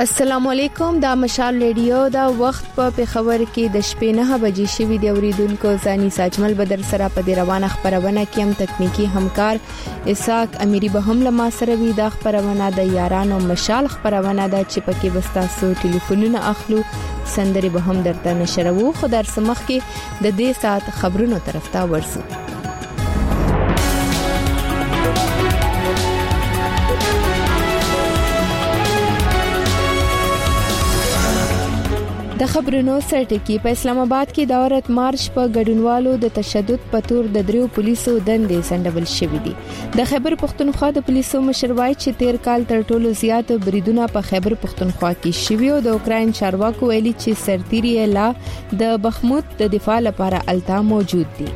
السلام علیکم، دا مشال ریډیو دا وخت په پیښور کې د شپې 9 بجې شوي دی. اوریدونکو زاني ساجمل بدر سره په دې روانه خبرونه کې هم تکنیکی همکار اسحاق امیری به هم لما سره وی. دا خبرونه د یارانو مشال خبرونه ده چې پکې وستاسو ټلیفونونه اخلو، سندري به هم درته نشرو. خو در سمخ کې د دې سات خبرونو طرف ته ورسو. د خبرونو سرټکی په اسلام آباد کې د عورت مارش په ګډونوالو د تشدد په تور د دریو پولیسو دندې سندول شوې دي. د خیبر پختونخوا د پولیسو مشر وایي چې 13 کال تر ټولو زیات بریدونه په خیبر پختونخوا کې شوي او د اوکراین چارواکو ویلي چې سرتیري لا د بخمود د دفاع لپاره التا موجود دي.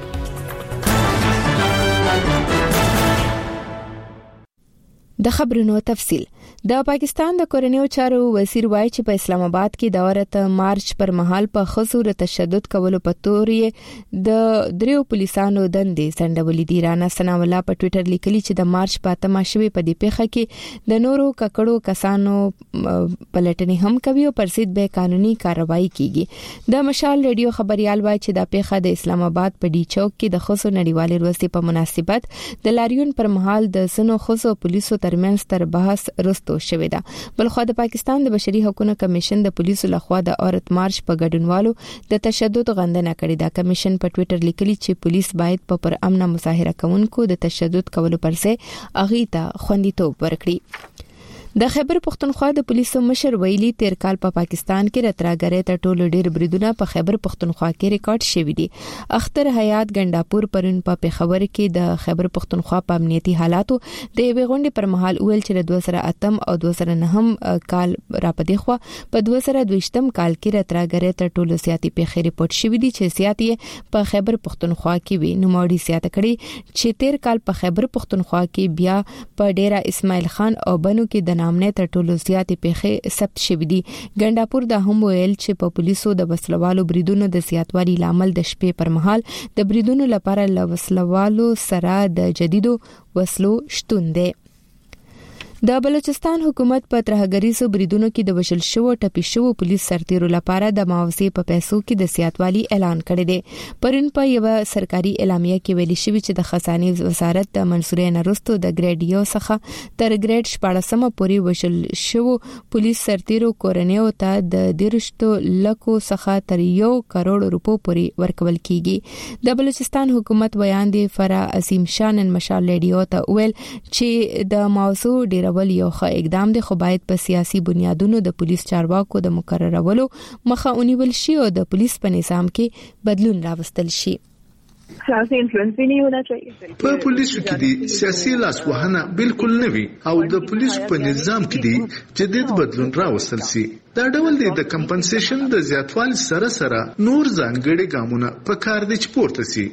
د خبرونو تفصیل. د پاکستان د کورنیو چارو وزیر وایي چې په اسلام آباد کې د عورت مارچ پر مهال په خصوص تشدد کولو په تور د دریو پولیسانو دندې سندولې دي. رانا ثنا الله په ټوئیټر لیکلي چې د مارچ په تماشوي په دې پیښه کې د نورو ککړو کسانو پلټنې هم کوي او پر ضد به قانوني کارروایي کیږي. د مشال ریډیو خبريال وایي چې دا پیښه د اسلام آباد په ډي چوک کې د خصوص نړیوالې ورځې په مناسبت د لاریون پر مهال د سنو خصوص پولیسو ترمنځ تر بحث رستو شوې ده. بلخو د پاکستان د بشري حقوقو کمیشن د پولیسو لخوا د عورت مارچ په ګډونوالو د تشدد غندنه کړې ده. کمیشن په ټوئیټر لیکلي چې پولیس باید په پر امن مظاهره کوونکو د تشدد کولو پر ځای اغي ته خوندیتوب ورکړي. د خیبر پختونخوا د پولیسو مشر ویلي 13 کال په پاکستان کې راتراګره ته ټولو ډیر بریدونه په خیبر پختونخوا کې ریکارډ شوي دي. اختر حیات ګنداپور پرون په پیښور کې د خیبر پختونخوا په امنیتي حالاتو د ویغونډې پر مهال ویل چې د 2008 او 2009 کال را پدې خو په 2022 کال کې راتراګره ته ټولو سیاسي پیښې ریپورت شوي دي چې سیاسي په خیبر پختونخوا کې وی نوموړي سیاته کړي چې 13 کال په خیبر پختونخوا کې بیا په ډیرا اسماعیل خان او بنو کې د نامنه تر ټولو زیاتې پیښې ثبت شوې دي. ګنداپور د هم ویل چې په پولیسو د وسلوالو بریدونو د زیاتوالي لامل د شپې پر مهال د بریدونو لپاره ل وسلوالو سره د جديدو وسلو شتون دی. د بلوچستان حکومت په ترهګریزو بریدونو کې د وشل شو ټپي شو پولیس سرتیرو لپاره د معاوضې په پیسو کې د زیاتوالي اعلان کړی دی. پرون په یو سرکاري اعلامیه کې ویلي شوی چې د خزانه وزارت د منصورې نرستو د ګریډ یو څخه تر ګریډ 14 پورې وشل شو پولیس سرتیرو کورنیو ته د 13 لکو څخه تر 1 کروڑ روپو پورې ورکول کیږي. د بلوچستان حکومت بیان دی فرا عظیم شان مشال ریډیو ته ویل چې د موضوع ډیر ول یو ښه اقدام دی خو باید په سیاسي بنیادونو د پولیس چارواکو د مقررولو مخه ونیول شي او د پولیس په نظام کې بدلون راوستل شي. سیاسي انفلوئنس نه وي په پولیسو کې دي سیاسي لاسوهنه بالکل نه وي او د پولیسو په نظام کې دي جديد بدلون راوستل شي. دا ډول د کمپنسیشن د زیاتوالي سره سره نور ځانګړي ګامونه په کار دي چې پورته شي.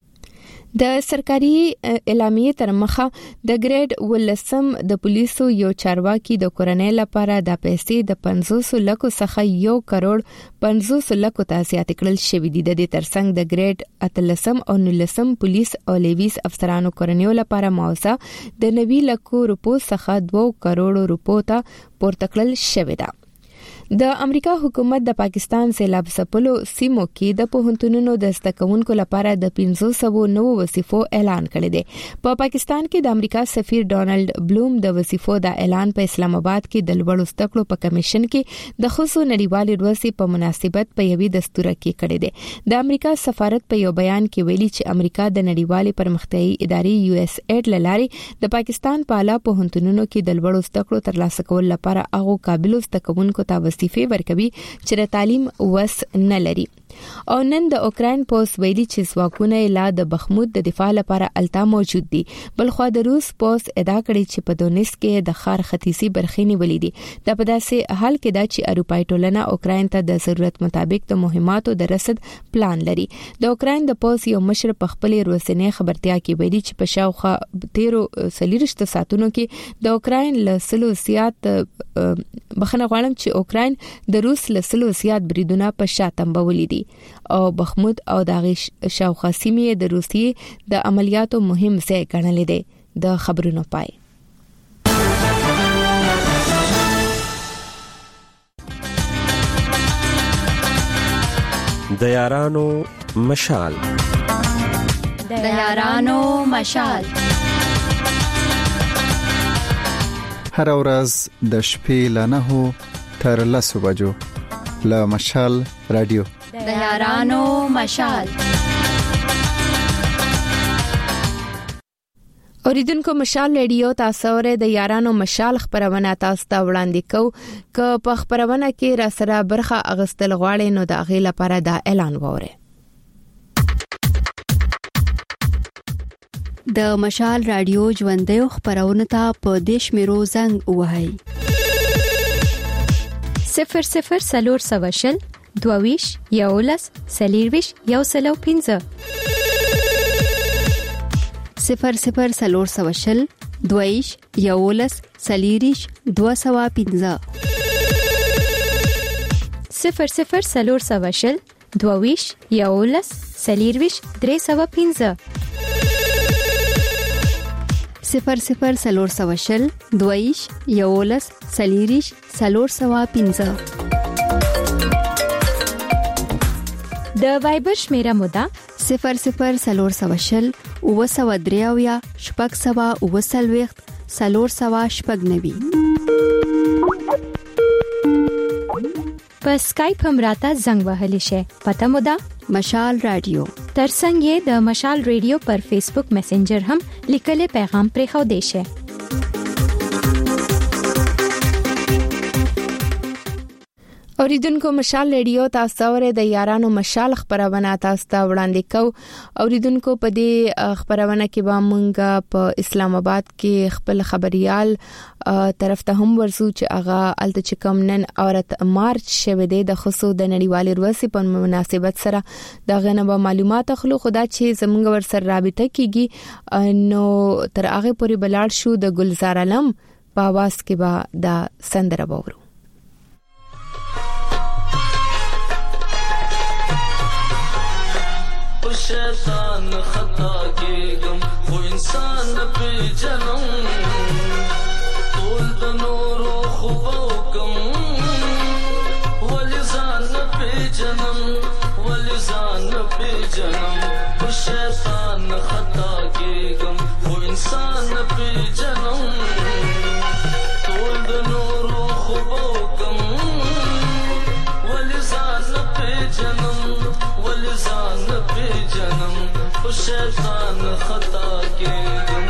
د سرکاري اعلامیه تر مخه د ګریډ ولسم د پولیسو یو چارواکي د کورنۍ لپاره د پیسې د 500 لکو څخه 1 کروڑ 500 لکو ته زیات کړل شوې دي. د دې ترڅنګ د ګریډ اتلسم او نلسم پولیس او لیویس افسرانو کورنۍ لپاره معاوضه د 90 لکو روپو څخه 2 کروڑ روپو ته پورته کړل شوې ده. د امریکا حکومت د پاکستان سیلاب ځپلو سیمو کې د پوهنتونونو د زده کوونکو لپاره د 500 نوو وظیفو اعلان کړی دی. په پاکستان کې د امریکا سفیر ډونالد بلوم د وظیفو د اعلان په اسلام آباد کې د لوړو زده کړو په کمیشن کې د خصوصي نړیوالې ورځې په مناسبت په یوې دستور کې کړی دی. د امریکا سفارت په یو بیان کې ویلي چې امریکا د نړیوالې پرمختیایي ادارې USAID لارې د پاکستان په اعلی پوهنتونونو کې د لوړو زده کړو ترلاسه کول لپاره هغه قابلیت زده کوونکو ته وظیفې ورکوي چې د تعلیم وس نه لري. او نن د اوکراین پوس ویلي چې ځواکونه لا د بخمود د دفاع لپاره التا موجود دي. بلخو د روس پوس ادعا کړې چې په دونیس کې د خار ختیځي برخې نیولې دي. د په داسې حال کې دا چې اروپای ټولنه اوکراین ته د ضرورت مطابق د مهماتو د رسد پلان لري. د اوکراین د پوس یو مشر په خپل روسنې خبرتیا کې ویلي چې په شاوخوا 13 ساعتونو کې د اوکراین له سلو زیات بخنه غواړم چې اوکراین د روس له سلو زیات بریدونه په شاتم بولې دي او بخمود او داغي شاوخوا سیمې د روسیې د عملیاتو مهم ځای ګڼل دي. د خبرونو پای د یارانو مشال. د یارانو مشال هر ورځ د شپې له 9 تر 10 بجو له مشال رادیو. د یارانو مشال. اوریدونکو مشال رادیو تاسو ورې د یارانو مشال خبرونه تاسو ته وړاندې کو. که په خبرونه کې را سره برخه اغستل غواړي نو د اغه لپاره دا اعلان وره. د مشال رادیو ژوندې خبرونه ته په دیش میرو زنګ وهاي 00 22 یولس سلیرویش یو سلو 15 00 22 یولس سلیریش 215 00 22 یولس سلیرویش 315 00 22 یولس سلیریش 315 د وایبر شمیره مودا 00 وسودریاویا شپږ سوا وسلويخت سلور سوا شپږ نوي. په سکایپ هم راته زنګ وهلی شي. پته مودا مشال رادیو. ترڅنګ یې د مشال رادیو پر فیسبوک میسنجر هم لیکلي پیغام پرېښو دی شي. اوریدونکو مشال رادیو تاسو ورې د یارانو مشال خبرونه تاسو ته وړاندې کو. اوریدونکو په دې خبرونه کې به مونږه په اسلام آباد کې خپل خبريال طرف ته هم ورسو چې هغه الته چې کوم نن اورت مارچ شوه د خصو د نړیوالې ورځې په مناسبت سره دا غنه معلومات خلو خدا چې زمونږ ور سره رابطه کیږي نو تر هغه پورې بلاړ شو د ګلزار علم په आवाज کې به دا سندره وورو. शैतान खता के गम वो इंसान पे जन्म तोल दनोरो खुबो कम वलिजान पे जन्म वो शैतान खता के गम वो इंसान पे जन्म तोल दनोरो खुबो कम वलिजान पे जन्म जन्म शैतान खता के गम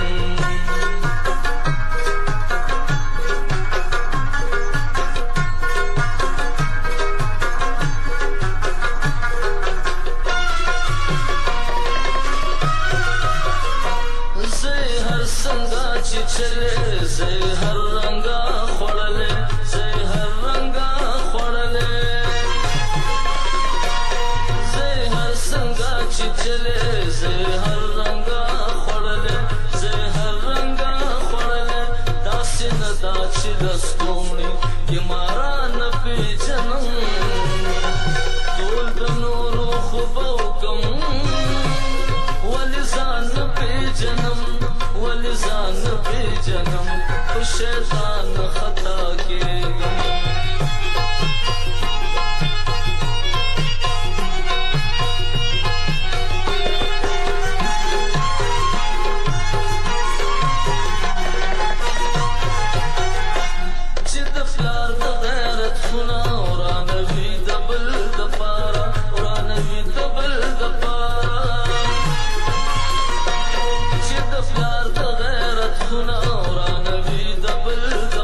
से हर संगा चिचले से हर रंगा खोड़ले से हर रंगा खोड़ले चिचले से हर रंगा खोड़ले से हर रंगा खोड़ले दासिन दाची दस्तोमनी ये मारा न पे जन्म तोल दनोरो खुबो कम वलिजान पे जन्म शैतान खता के गम the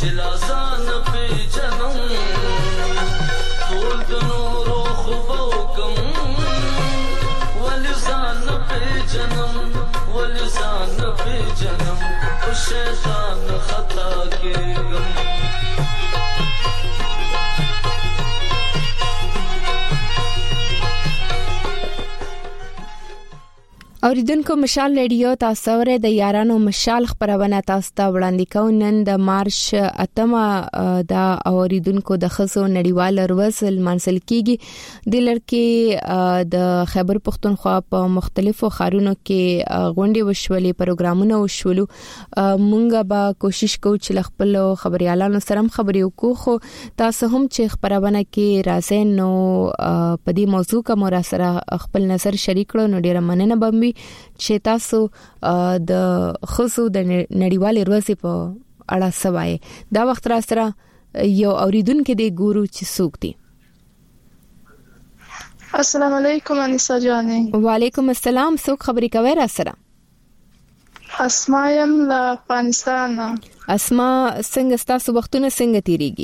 چلازان پی جنم ټول د نورو خوبو کم ولزان پی جنم ولزان پی جنم او شیطان خطا کېږم اوریدونکو مشال ریډیو تاسو ورې د یارانو مشال خبرونه تاسو ته وړاندې کوم نن د مارچ 8 د اوریدونکو د خزو نړیوال ورځ منسل کیږي د لړکي د خیبر پختونخوا په مختلفو ښارونو کې غونډې وشولې پروګرامونه وشولو مونږ به کوشش کوو چې خپل خبريالانو سره خبرې وکړو خو تاسو هم چې خبرونه کې راځي نو په دې موضوع کوم را سره خپل نظر شریک کړو نو ډیره مننه به چې تاسو د خصو د نړیوالې ورځې په اړه سوای دا وخت را سره یو اوریدونکو دی ګورو چې څوک دی. السلام علیکم انیسا جانې. وعلیکم السلام. څوک خبرې کوي را سره؟ اسما یم له افغانستان. اسما څنګه تاسو وختونه څنګه تیریږي؟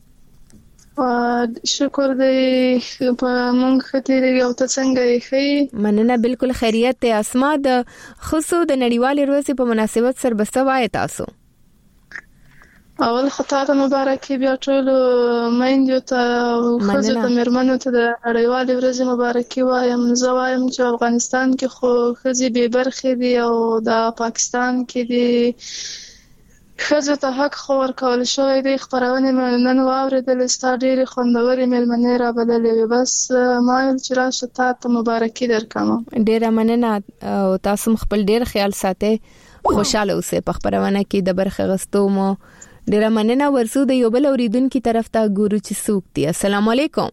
شکر دې په مونږ خاطرې او ته څنګه یې؟ مننه بالکل خیریت ته. اسما د خصو د نړیوالې ورځې په مناسبت سره بسوای تاسو اول خطا مبارکي بیا ټول مېندو ته خزو ته مرمنو ته د نړیوالې ورځې مبارکي وایم. زه وایم چې افغانستان کې خو خزي به برخه دي او د پاکستان کې دي خزو ته حق خور کول شوی دی. خبرونه نن واوریدل ستاره خوندوري ملمنې را بدلې بس ما چې راشه ته مبارکي درکم. ډیره مننه او تاسو خپل ډیر خیال ساتئ. خوشاله اوسئ په خبرونه کې د برخه غستو مو ډیره مننه. ورسو د یو بل اوریدونکو طرف ته ګورو چې څوک دی. السلام علیکم.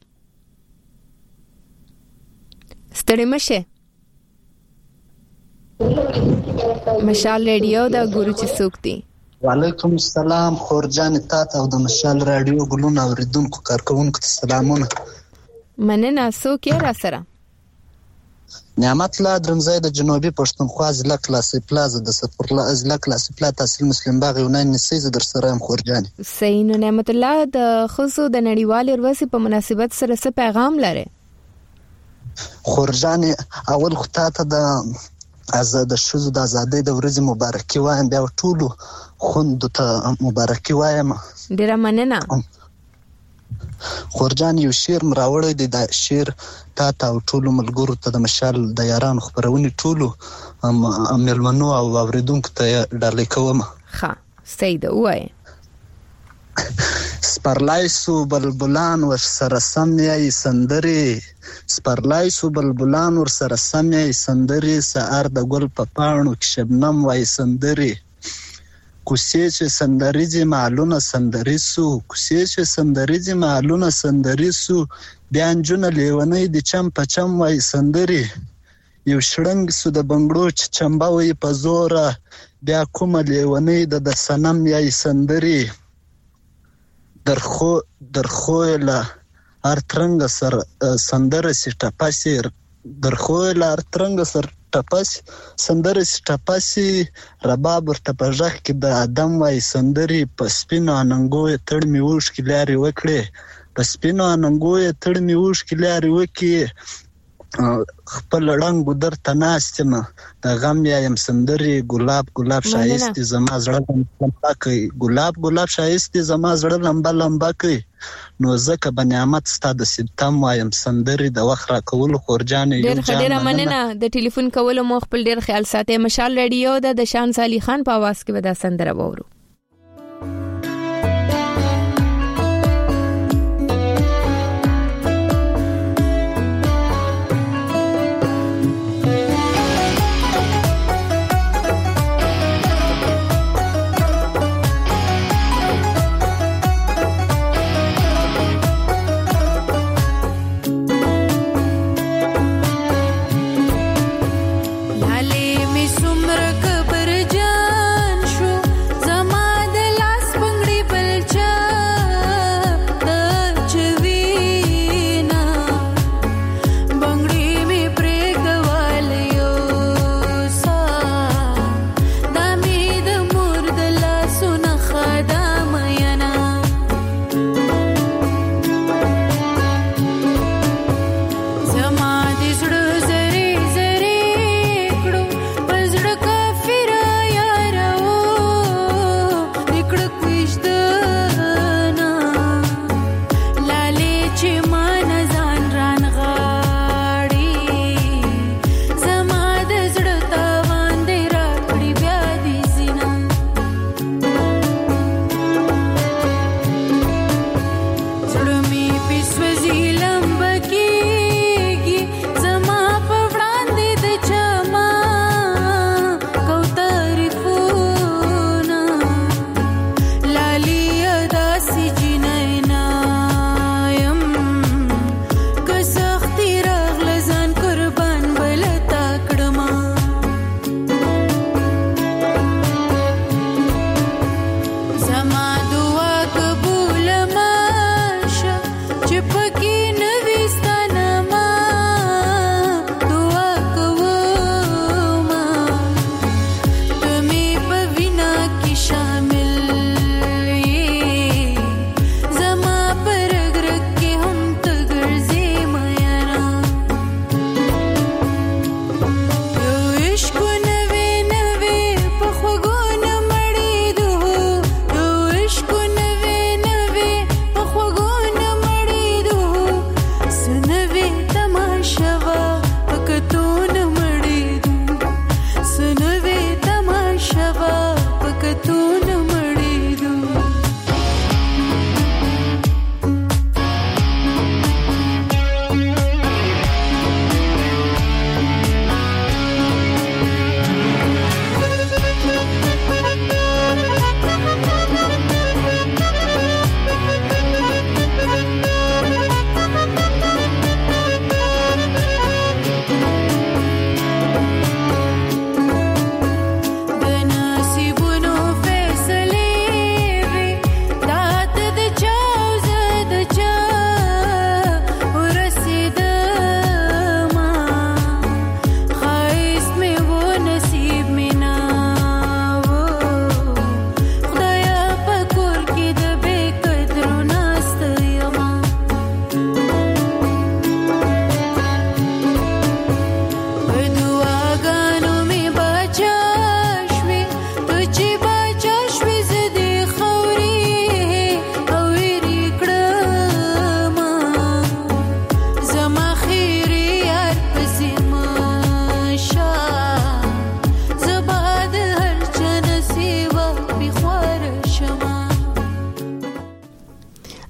ستړي مشه مشال ریډیو دا ګورو چې څوک دی. وعلیکم السلام خورجان تاسو او د مشال رادیو ګلون اوریدونکو کارکونکو ته سلامونه. مننه. څوک یې را سره؟ نعمت الله درمزای د جنوبي پښتونخوا ضلع کلاسي پلازا د سفرلا ضلع کلاسي پلا تحصیل مسلم باغ یونان نسیز در سره هم خورجان. صحیح. نو نعمت الله د خصو د نړیوالې ورځې په مناسبت سره څه پیغام لري؟ خورجان اول خطا ته د آزاد شوزو د ازادۍ د ورځې مبارکي وایم بیا ټولو خوندو ته مبارکي وایم. ډیره مننه. خورجان یو شعر مراوړی دی دا شعر تا او ټولو ملګرو ته د مشال د یارانو خبرونې ټولو ملمنو او اوریدونکو ته ډالۍ کوم. ښه صحیح ده وای. سپرلایسو بلبلان ور سره سم یې سندري سپرلایسو بلبلان ور سره سم یې سندري سحر د ګل په پاڼو کې شبنم وای سندري کوسې چې سندريځي مالونه سندريسو کوسې چې سندريځي مالونه سندريسو بیان جون لیونې د چم په چم وای سندري یو شړنګ سو د بنگړو چې چمبا وای په زوره بیا کوم لیونې د سنم یې سندري درخو له ارترنګ سر سندره سي ټپاسي درخو له ارترنګ سر ټپاسي سندره سي ټپاسي رباب ورته پژخ کې د ادم وای سندري په سپینو اننګو تړ می وښ کې لاري وکړي په سپینو اننګو تړ می وښ کې لاري وکړي خپل رنگ ګدر تناستم د غم یم سندري ګلاب ګلاب شایسته زما زړه لمبا کوي ګلاب ګلاب شایسته زما زړه لمبا کوي نو زکه بنعمت ستاد ستم وایم سندري د وخت را کول خورجان یو جان ډیر مننه د ټلیفون کول مو خپل ډیر خیال ساتي. مشال ریډیو د شان سالی خان په आवाज کې ودا سندره وورو. سمر کبر جان شو زما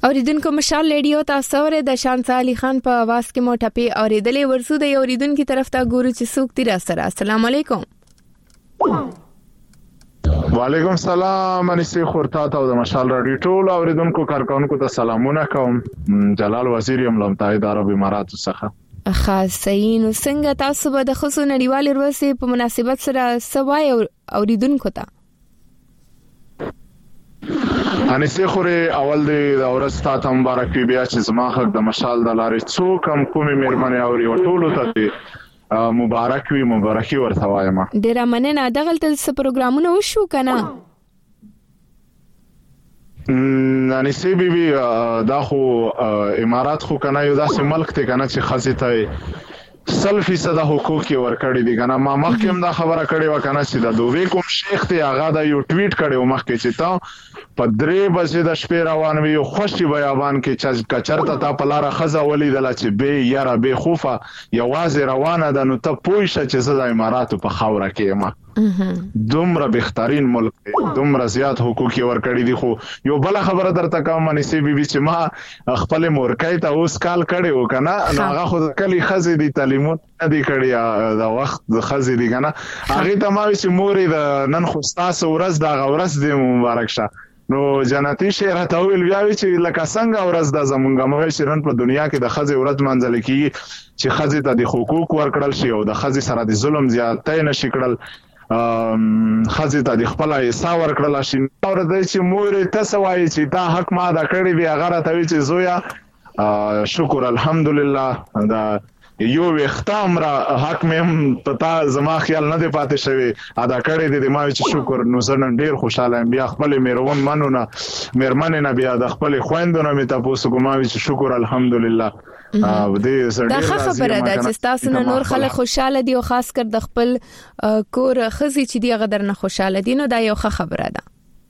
اوریدونکو مشال ریډیو تاسو ورې د شانسا علي خان په आवाज کې مو ټپي اوریدلې ورسو د اوریدونکو طرف ته ګورو چې څوک تیر سره. السلام علیکم. وعلیکم السلام. انسی خورتا ته د مشال رادیو ټول اوریدونکو کارکونکو ته سلامونه کوم. جلال وزیر یم لمتای د عرب اماراتو څخه. خاصین څنګه تاسو به د خصو نړیوال ورځې په مناسبت سره سوای اوریدونکو ته؟ انسی خوره اول د ورځ ته مبارک وي، بیا چې زما حق د مشال د لارې څوک هم کومې مېرمنې اوري ټولو ته مبارک وي، مبارکي ورته وایم. ډیره مننه. دغلته څه پروګرامونه وشو کنه؟ انسی بیبي دا خو امارات خو کنه یو داسې ملک ته کنه چې خاصه ته 100% حقوق ورکړي دي کنه. ما مخکې هم دا خبره کړې و کنه چې د دوی کوم شیخ ته هغه دا یو ټویټ کړو مخکې چې تا په 3 بجې د شپې روان وي خوشي بیابان کې چې کچرته تا په لار خزه ولیدل چې به یاره به خوفه یوازې روانه ده، نو ته پوه شه چې زه د اماراتو په خاوره کې یم. دومره بهترین ملک دی، دومره زیات حقوق ورکړي دي. خو یو بل خبره درته کوم انسی بیبي چې ما خپل مورکای ته اوس کال کړي و کنه، هغه خو کلی خزه دي تعلیمات دي کړي دا وخت د خزه دي کنه، هغه ته ما چې مورې د نن خو تاسو ورځ دا ورځ دی مبارک شه. نو جنتی شهر ته ویل بیا چې لکه څنګه ورځ د زمونږه مې شرن په دنیا کې د خزه ورځ منځل کی چې خزه ته د حقوق ورکړل شي او د خزه سره د ظلم زیاتې نشي کړل، خزه ته د خپل حساب ورکړل شي. اور د چې مور ته سوای چې دا حق ما دا کړی دی هغه ته وی چې زویا شکر الحمدلله دا یو وختام را حق مې پتا زما خیال نه دی پاتې شوی ادا کړی دی ما چې شکر. نو زه ډیر خوشاله یم. بیا خپل میرون منونه مېرمن نه بیا د خپل خويندونو مې تاسو کوم چې شکر الحمدلله. دا خبره ده چې تاسو نور خلک خوشاله دي او خاص کر د خپل کور خزي چې دی غدر نه خوشاله دي، نو دا یو خبره ده.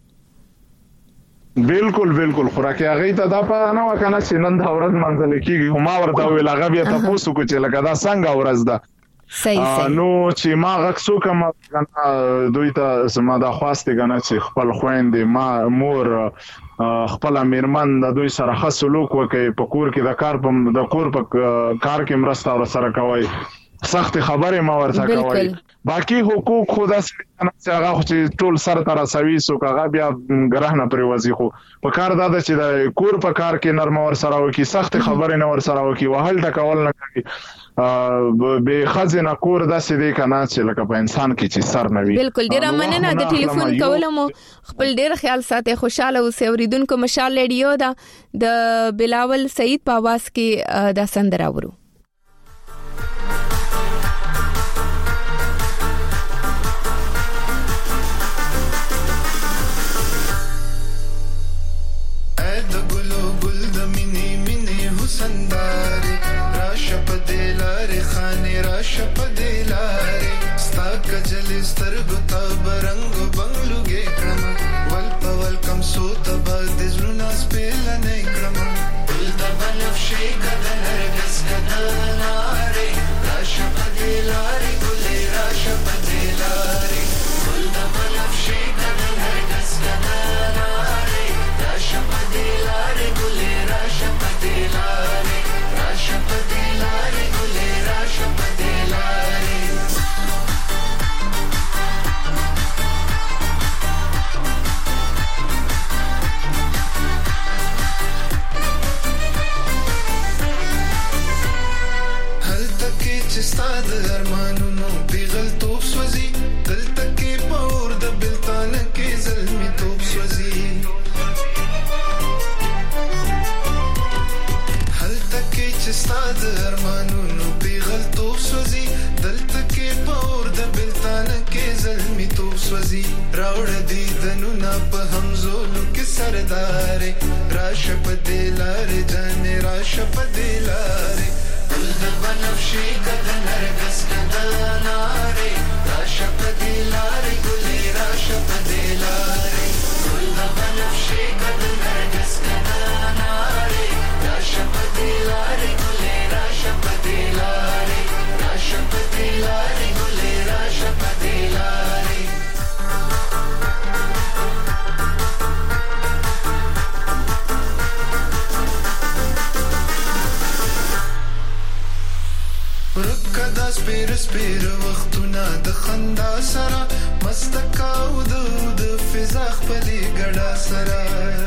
بالکل بالکل. خوراکي هغه ته دا په نه وکنه چې نن دا ورځ منځل کیږي، ما ورته ویل هغه بیا تاسو کو چې لکه دا څنګه ورځ ده. صحیح. نو چې ما غکسو کوم دوی ته سم دا خواسته کنه چې خپل خويندې ما مور خپل میرمن د دوی سره ښه سلوک وکړي، په کور کې د کور په کار کې مرسته ور سره کوي، سخت خبره ما ورته کوي. باقی حقوق خدا سره هغه چې ټول سره تر سوي سو هغه بیا ګرهنه پرې وځي. خو په کار دا چې د کور په کار کې نرم ور سره وکي، سخت خبره نه ور سره وکي، وهل ټکول نه کوي. به خزینه کور داسې دی کنه چې لکه په انسان کې چې سر نه وي. بالکل. ډیره مننه د ټلیفون کولو. خپل ډیر خیال ساتي. خوشاله اوسئ. اوریدونکو مشال ریډیو دا د بلاول سعید په आवाज کې دا سندره ورو. سپیر وختونه د خندا سره مستکاو د فضا خپلې ګډا سره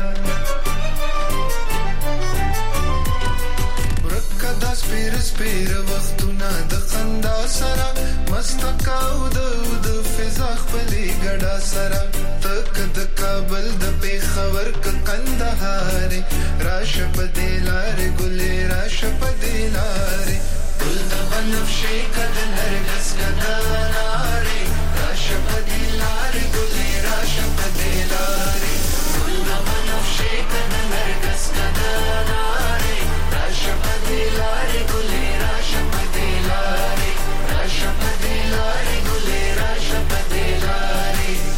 ورکه د سپیر وختونه د خندا سره مستکاو د فضا خپلې ګډا سره تک د کابل د پیښور ک کندهار راشه په دلار ګلې راشه په دلار ګل د بنفشه کد نرګس کدارې راشه په دلار ګلې راشه په دلار ګل د بنفشه کد نرګس کدارې راشه په دلار ګلې راشه په دلار راشه په دلار ګلې راشه په دلار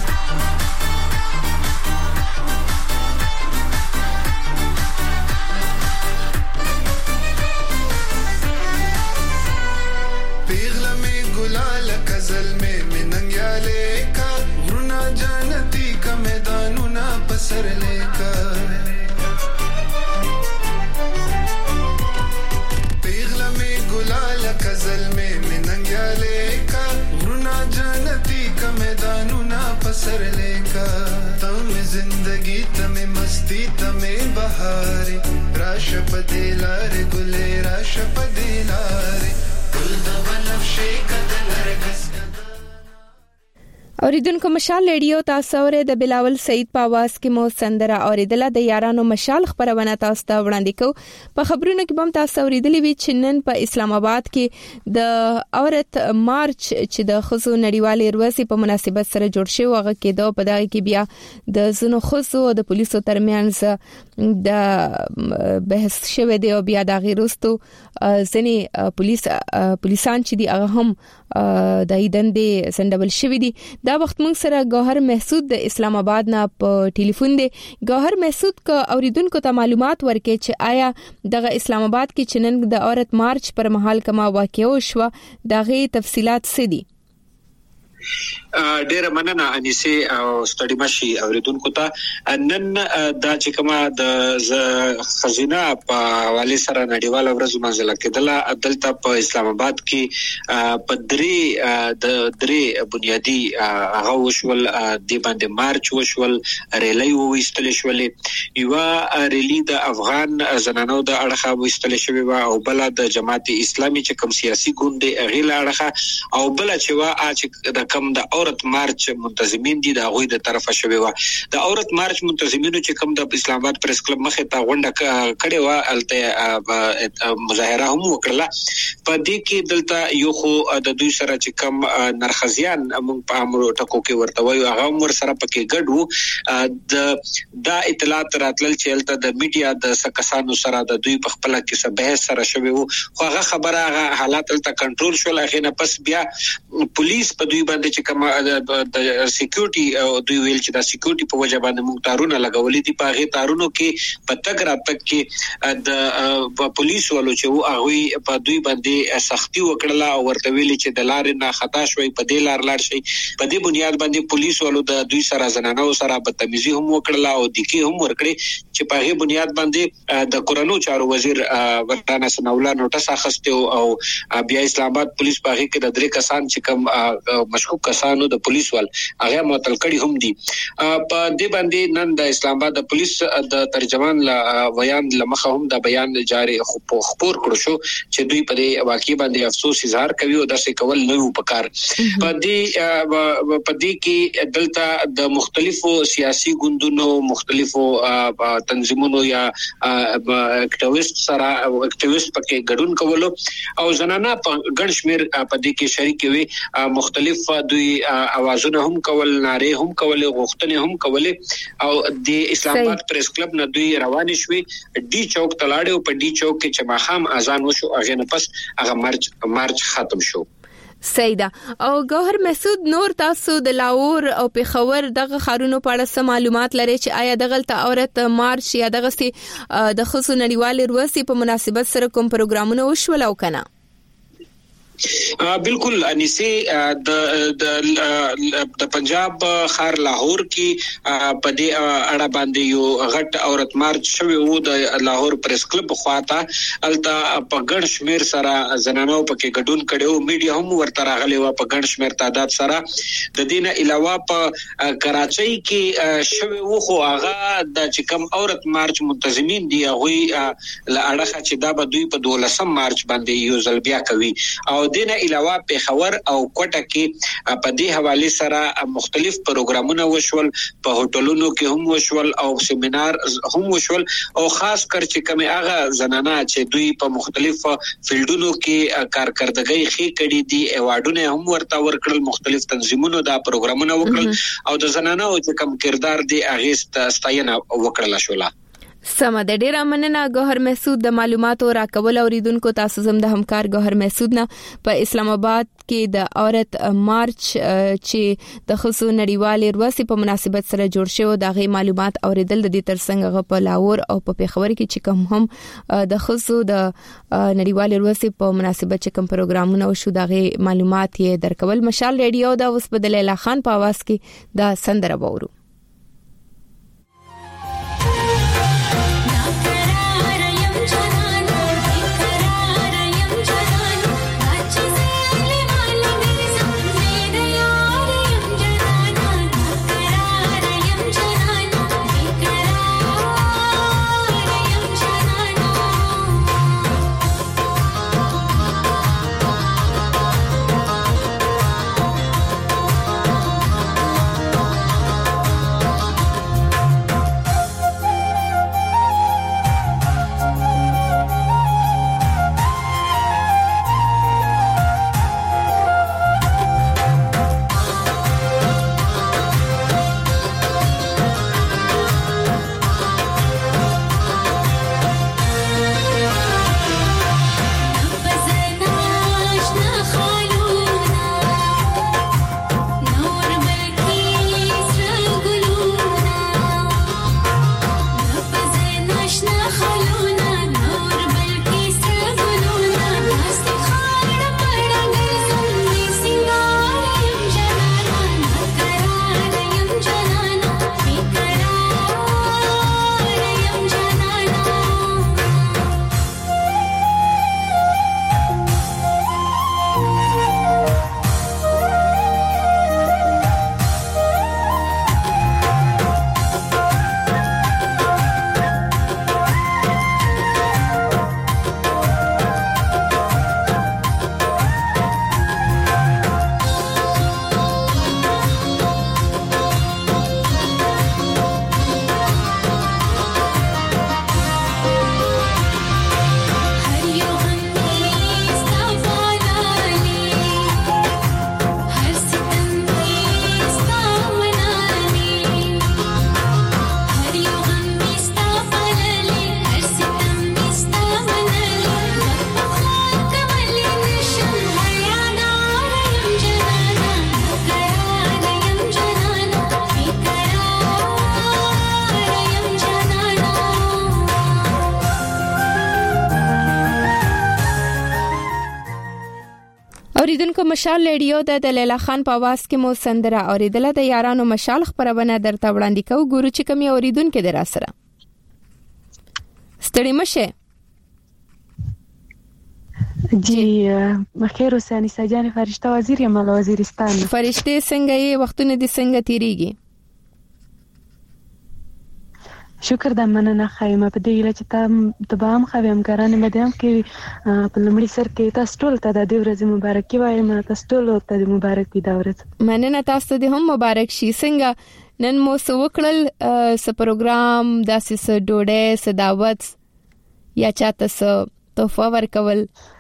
کزل میں ننگیالے کا غرنا جانتی کا میدانونا پسر لے کا پیغلا میں گلال کزل میں ننگیالے کا غرنا جانتی کا میدانونا پسر لے کا تم زندگی تمہیں مستی تمہیں بہارے راش پدیلار گلے راش پدیلار گل د بنفشه کدل رګس اوریدونکو مشال ریډیو تاسو اورئ د بلاول سعید په आवाज کې مو سندره اوریدله د یارانو مشال خبرونه تاسو ته وړاندې کو په خبرونو کې بم تاسو اوریدلې وی چنن په اسلام آباد کې د عورت مارچ چې د خزو نړیوالې ورځې په مناسبت سره جوړ شوی هغه کې د پدای کې بیا د زنو خزو د پولیسو ترمنځ د بحث شوه دی او بیا د غیرستو ځنی پولیسان چې دی هغه هم د ایدندې سندبل شوی دی دا وخت موږ سره گوهر محسود د اسلام آباد نه په ټلیفون دی گوهر محسود کا اوریدونکو ته معلومات ورکړي چې آیا دغه اسلام آباد کې چنن د عورت مارچ پر مهال کما واقعو شو دغه تفصيلات څه دي ډیره مننه انیسه او ستړي مشي اوریدونکو ته نن دا چې کومه د خزینه په حواله سره نړیواله ورځ منځله کېدله دلته په اسلام آباد کې په درې بنیادی هغه وشول د باندې مارچ وشول ریلی وستل شول یو ریلی د افغان زنانو د اړخه وستل شوی و او بل د جماعت اسلامي چې کوم سیاسي ګوند غیله اړخه او بل چې وا چې د کوم د عورت مارچ منتظمین دي د غوي د طرفه شوی و د عورت مارچ منتظمینو چې کوم د اسلام آباد پریس کلب مخه ته غونډه کړې و الته مظاهره هم وکړه په دې کې دلته یو خو د دوی سره چې کوم نرخزیان موږ په امر ټکو کې ورته وایو هغه مر سره پکې ګډو د اطلاعات راتلل چې الته د میډیا د سکسانو سره د دوی په خپل کې څه بحث سره شوی وو خو هغه خبره حالات الته کنټرول شول هغه نه پس بیا پولیس په دوی باندې چې کوم د سکیورټي دوی ویل چې د سکیورټي په وجه باندې موږ تارونه لګولې دي په هغه تارونو کې په تګ راتګ کې د پولیس ولو چې هغه په دوی باندې سختي وکړه او ورته ویل چې د لارې نه خطا شوی په دې لار شي په دې بنیاد باندې پولیس ولو د دوی سره زنانو سره بدتمیزي هم وکړه او دکی هم ورکړي چې په هغه بنیاد باندې د کورونو چارو وزیر ورتانه سنولا نوټس اخسته او بیا اسلام آباد پولیس په هغه کې د درې کسان چې کوم مشکوک کسانو د پولیس ول هغه معطل کړي هم دي په دې باندې نن د اسلام آباد د پولیس د ترجمان بیان لمخه هم د بیان جاری خبر کړو شو چې دوی په دې واقعي باندې افسوس اظهار کوي او داسې کول نه وو پکار په دې کې دلته د مختلفو سیاسي ګوندونو مختلفو تنظیمونو یا اکټیویست سره اکټیویست پکې ګډون کولو او زنانه په ګڼ شمیر په دې کې شریک وي مختلف دوی اوازونه هم کول ناره هم کول غوښتنې هم کول او د اسلام آباد پریس کلب نه دوی روان شوي ډي چوک تلاړو په ډي چوک کې چې ماخام اذان وشو هغه نه پس هغه مارچ ختم شو سیدا او گوهر محسود نور تاسو د لاهور او پیښور دغه خارونو په اړه څه معلومات لري چې آیا دغه عورت مارچ یا دغه سي د خصوصي نړیوالې ورځې په مناسبت سره کوم پروګرامونه وشول او کنه بالکل انیسی د پنجاب خار لاهور کې په دې اړه باندې یو غټ عورت مارچ شوی وو د لاهور پریس کلب خواته التا په ګڼ شمیر سره زنانو پکې ګډون کړو میډیا هم ورته راغلی و په ګڼ شمیر تعداد سره د دینه علاوه په کراچۍ کې شوی وو خو هغه د چکم عورت مارچ منتظمین دی هغه لړخه چې دا به دوی په 12 مارچ باندې یو ځل بیا کوي او دینه علاوه په خبر او کوټه کې په دې حواله سره مختلف پروګرامونه وشول په هوټلونو کې هم وشول او سیمینار هم وشول او خاص کر چې کوم هغه زنانه چې دوی په مختلف فیلډونو کې کارکردګي خې کړي دي ایوارډونه هم ورته ورکړل مختلف تنظیمونو دا پروګرامونه وکړل او د زنانه او چې کوم کردار دی هغه ستاینه وکړل شوله سمه د ډیره مننه ګوهر محسود د معلوماتو راکول اوریدونکو تاسو زم د همکار ګوهر محسود نه په اسلام آباد کې د عورت مارچ چې د خصوصي نړیوالې ورځې په مناسبت سره جوړ شوی د غي معلومات اوریدل د دې ترڅنګ په لاهور او په پیښور کې چې کوم هم د خصوصي د نړیوالې ورځې په مناسبت چې کوم پروګرامونه وشو د غي معلومات یې درکول مشال ریډیو دا اوس په لیلا خان په आवाज کې دا سندره وورو اوریدونکو مشال ریډیو د لیلا خان په आवाज کې مو سندره اوریدله د یارانو مشال خبرونه درته وړاندې کوو ګورو چې کوم اوریدونکو در سره ستړي مشه جی مخیر حسین سجان فرشته وزیر یم له وزیرستان فرشته څنګه یې وختونه دي څنګه تیریږي شکر د مننه خایمه په دې لچ ته تبام خویم ګرانه مدام کې په لمړي سر کې تاسو ټول ته د دې ورځې مبارکي وایم تاسو ټول ته مبارکي دا ورځ مننه تاسو ته هم مبارک شي څنګه نن مو سو وکړل س پروګرام داسې س ډوډۍ س دعوت یا چاته س تحفه ورکول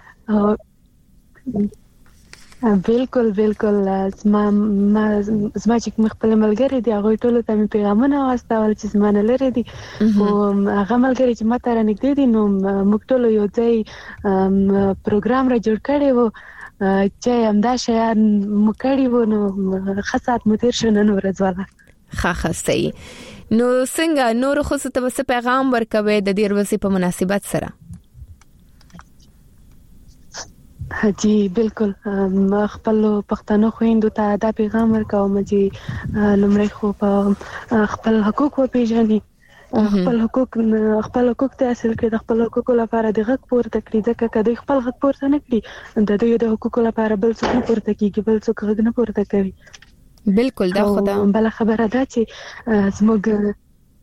بالکل زما چې خپل ملګری دی هغه ټول ته می پیغامونه واستول چې زمانه لري دي او هغه ملګری چې ماته را نږدې دي نو موږ ټول یو ځای پروګرام را جوړ کړی وو چې همدا شیان مو کړی وو نو خاصات مدیر شنن ورځواله ښه صحیح نو څنګه نور خو ته څه پیغام ورکوي د دې ورځې په مناسبت سره جی بالکل خپل پښتنو خويندو ته دا پیغام ورکوم چې لمړی خو په خپل حقوق وپیژني، خپل حقوق ته اصل کې د خپل حقوق لپاره د غږ پورته کړي، ځکه کله خپل حق پورته نه کړي د دوی د حقوق لپاره بل څوک نه پورته کیږي، بل څوک غږ نه پورته کوي. بالکل دا خدا بل خبره ده چې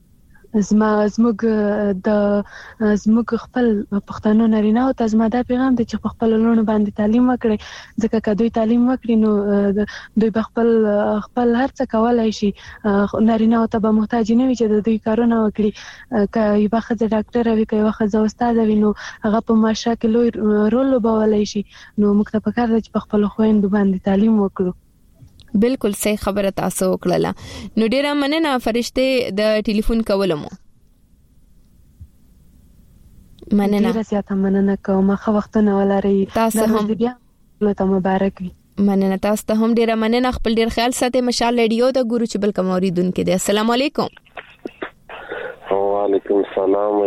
زموږ خپل پښتنو نارینه او تاسو دا پیغام دی چې خپل لونو باندې تعلیم وکړي، ځکه که دوی تعلیم وکړي نو دوی خپل هر څه کولای شي، نارینه او ته به محتاج نه وي چې د دوی کارونه وکړي. که یو وخت ډاکټر وي، که یو وخت استاد وي، نو هغه په معاشره کې لوی رول لوبولای شي. نو موږ ته پکار ده چې په خپل خويندو باندې تعلیم وکړو. بالکل صحیح خبره تاسو وکړه. نو ډیره مننه فرشته د ټلیفون کولمو. مننه. ډیره زیاته مننه کوم. خو وختونه ولري. تاسو هم بیا له مبارک وي. مننه تاسو ته هم ډیره مننه. خپل ډیر خیال ساتئ. مشال ریډیو د ګورو چې بل کوم اوریدونکو دی. السلام علیکم. وعلیکم السلام.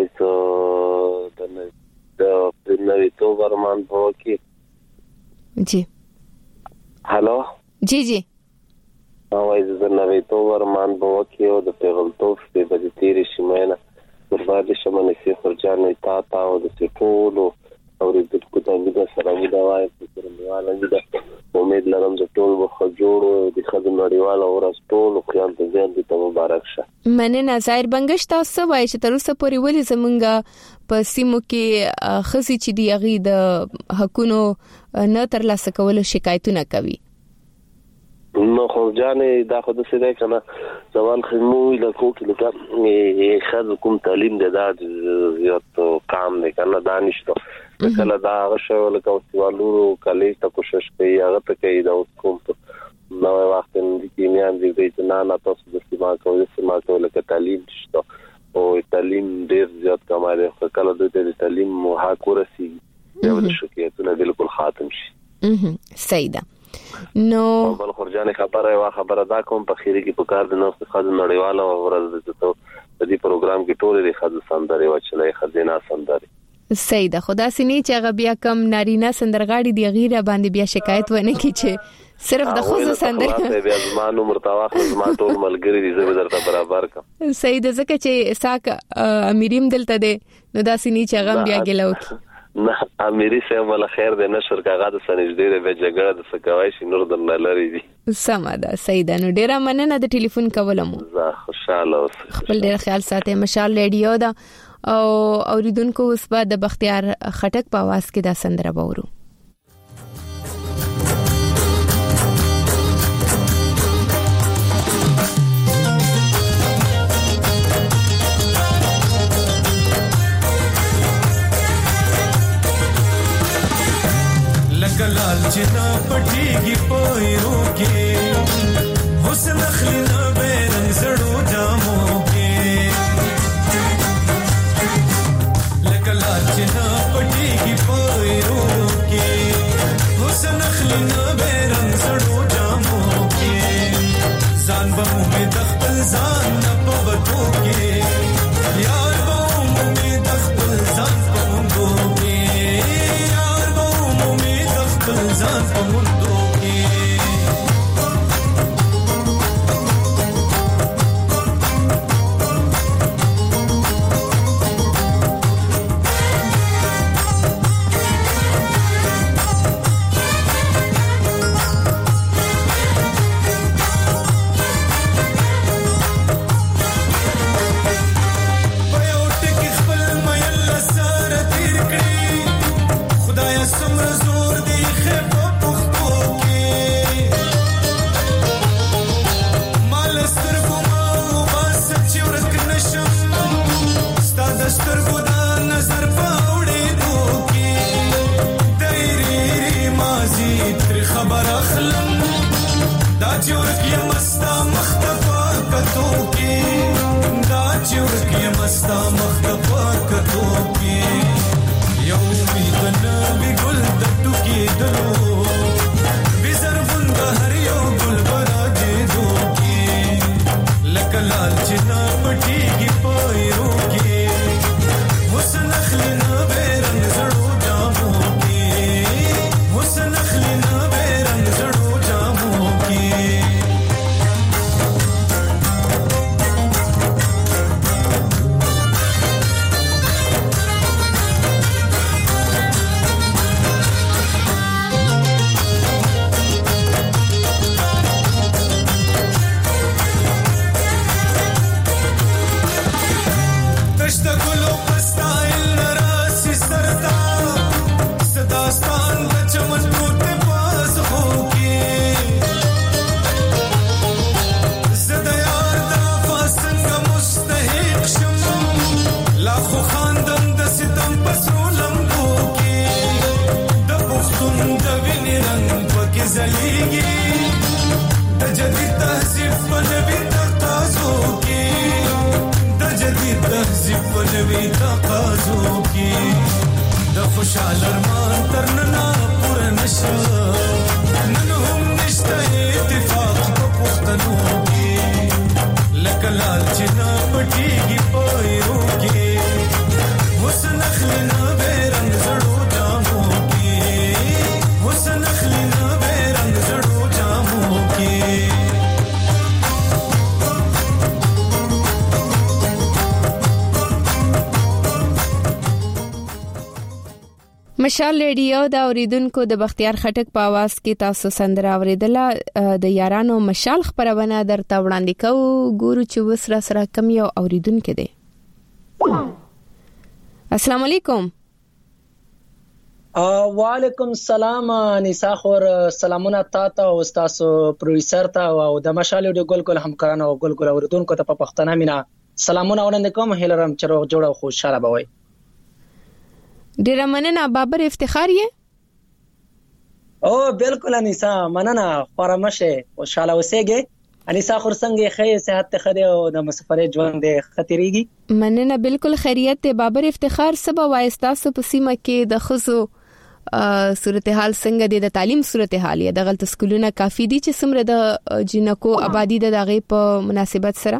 د نوې تو ورمان بوکی. جی. هالو. جی. اوایز د نوې تو ورمان بوکی او د پیغلتوب په بده تیرې شمینه ورباندې شمنه سي خرجانې تا او د ټولو اوریدونکو ته د سلام دا وایي چې نړیواله دې امید لرم چې ټول به جوړ د خدای نړیواله ورځ ټول خیال ته زیات دې مبارک شه. مننه. ظاهر بنگش تاسو وایي چې تر اوسه پورې ولې زمونږ په سیمو کې خصي چې دی غي د حقونو نه تر لاسه کول شکایتونه کوي. نو خرجانې دا خود څه دی کنه سوال خمو له کوکې لکه خد کوم تعلیم د داد زیات کام نه کنه دانشته کله دا غشو لکه سوالورو کالج ته کوشش کوي هغه ته کوي دا کوم نو وخت کې میان دي چې نه تاسو د سیما کوي لکه تعلیم شته او تعلیم ډیر زیات کماله کله د تعلیم حق ورسي یو د شکایتونه بالکل ختم شي. صحیح ده. نو بل خرجانې خبره دا کوم په خیری کې پکار د نو خدای نړیواله ورځ د ته د دې پروګرام کې ټول لري خدای سندري وچلې خدینا سندري. صحیح ده. خدا سيني چې هغه بیا کم نارینه سندرغاړي دی غیره باندې بیا شکایت ونه کی چې صرف د خوځ سندري بیا زمانو مرتواخ زما ټول ملګری دي زه درته برابر کوم. صحیح ده. ځکه چې ساک امیریم دلته ده نو دا سيني چې هغه بیا ګلو نه اميري سه ولا خیر دې نشر کاغه د سنجدې د جګړه د سکوای شي نور د لری دي. سماده. صحیح ده. نو ډیره مننه د ټلیفون کولمو. زه خوشاله اوس. خپل ډیر خیال ساتئ. مشال ریډیو دا او اوریدونکو اوس په د بختیار خټک په आवाज کې دا سندره وورو. لال جنا پټيږي پويو کې حسن خلنا بیرن زړو جامو کې لکلال جنا پټيږي پويو کې حسن خلنا بیرن زړو جامو کې ځان به مې د خپل ځان په وټو کې یار به مې د خپل ځان په مونږ کې ځان په مونږ کې کوي تقاضو کې د خوشحال ارمان ترننا پوره نشه نن هم نشته اتفاق په پښتنو کې لکه لال چې نه پټيږي پویو کې حسن اخلنا بیرنګ زړو جامو کې حسن اخلنا بیرنګ زړو جامو کې مشال ریډیو دا اوریدونکو د بختیار خټک په आवाज کې تاسو سندره اوریدله د یارانو مشال خبرونه درته وړاندې کوو ګورو چې وسره سره کم یو اوریدونکو دی السلام علیکم وعلیکم السلام نساء خور سلامونه تاسو او تاسو پروډوسر ته او د مشال ریډیو ګل همکارانو او ګل اوریدونکو ته په پښتنه مینا سلامونه وړاندې کوم هیلرم چې روغ جوړ او خوشاله بوي ډیر مننه بابر افتخار یې او بالکل انیسا مننه فرمشه خوشاله اوسېږي انیسا خور څنګه خیر صحت خره او د مسافر ژوند خطرېږي مننه بالکل خیریت ته بابر افتخار سبا وایستا سو په سیمه کې د خزو صورتحال څنګه د تعلیم صورتحال یې د غلط سکولونه کافي دي چې سمره د جنکو آبادی د دغه په مناسبت سره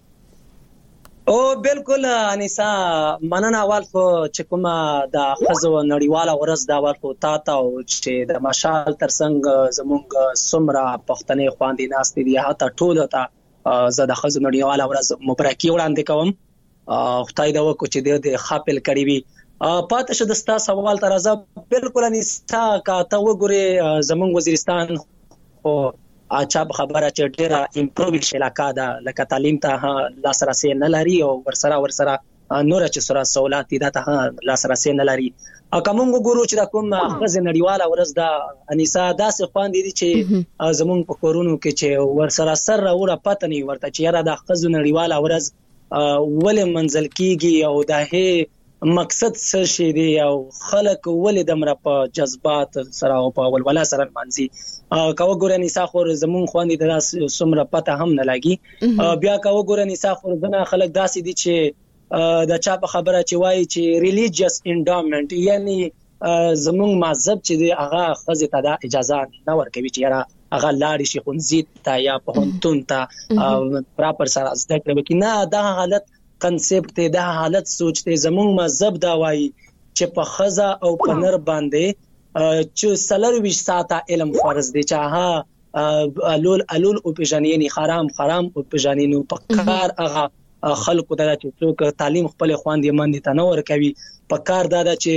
او بالکل انیسا مننه اول خو چې کومه د خزو نړیواله ورځ دا ورکو تاته او چې د مشال ترڅنګ زمونږ سمرا پښتنې خواندې ناستې دي هاته ټول ته زه د خزو نړیواله ورځ مبارکي وړاندې کوم خدای دا وکړي چې د خپل کړی وي پاتې شو د تاسو سوال تر راځه بالکل انیسا کا ته وګوري زمونږ وزیرستان او اچھا خبره چې ډیره امپروویش علاقہ ده لکه تعلیم ته لاسرسي نه لري او ورسره نور چې سره سہولت دي ته لاسرسي نه لري کوم ګورو چې د کوم خزه نړیواله ورځ ده انیسا داسې خواندې دي چې زمونږ په کورونو کې چې ورسره سره وره پاتنی ورته چې یاره د خزه نړیواله ورځ ولې منزل کیږي او د مقصد څه شي دی او خلک ولې د مر په جذبات سره او په ولولا سره مانځي کاو ګور نساء خور زمون خواندې د سمره پته هم نه لګي بیا کاو ګور نساء خور دنا خلک داسې دي چې د چا په خبره چې وایي چې ریلیجیس انډامنت یعنی زمون مذهب چې دی هغه خزه ته د اجازه نه ورکوي چې یاره هغه لاړ شي خونځي ته یا په هونتون ته پراپر سره زده کړي کینه دا حالت کنسپټ ته دا حالت سوچته زمون مذهب دا وایي چې په خزه او په نر باندې چې سلروي ساته علم فرض دي چې ها الول او پېژنې حرام او پېژنې په کار هغه خلکو دا چې څوک تعلیم خپل خواندې مندي تنور کوي په کار دا چې